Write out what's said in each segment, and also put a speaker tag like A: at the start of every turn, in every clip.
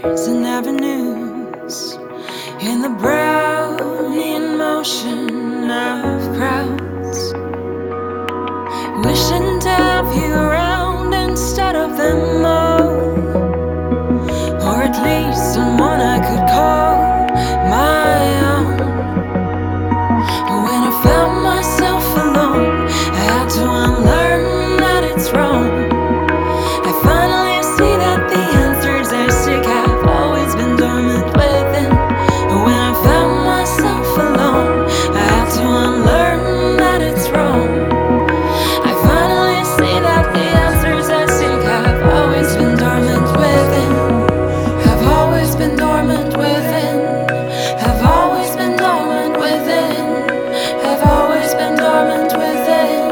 A: stairs and avenues, in the Brownian motion of crowds, wishing to have you around instead of them all, or at least someone I could call my own. When I found myself alone, I had to unlearn that it's wrong. I finally see that the answers I seek have always been dormant within. When I found myself alone, I had to unlearn that it's wrong. I finally see that the answers I seek have always been dormant within. Have always been dormant within. Have always been dormant within. Have always been dormant within.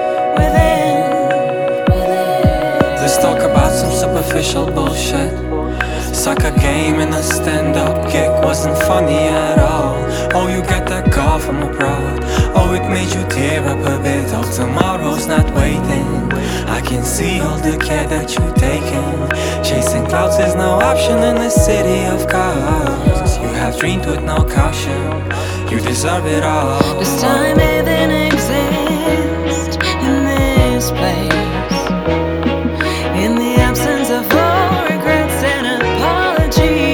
B: Let's talk about some superficial bullshit. Soccer game and a stand-up gig wasn't funny at all. Oh, you get that call from abroad. Oh, it made you tear up a bit. Oh, tomorrow's not waiting. I can see all the care that you've taken. Chasing clouds is no option in the city of cars. You have dreamed with no caution. You deserve it all.
A: Does time even exist in this place? In the absence of all regrets and apologies,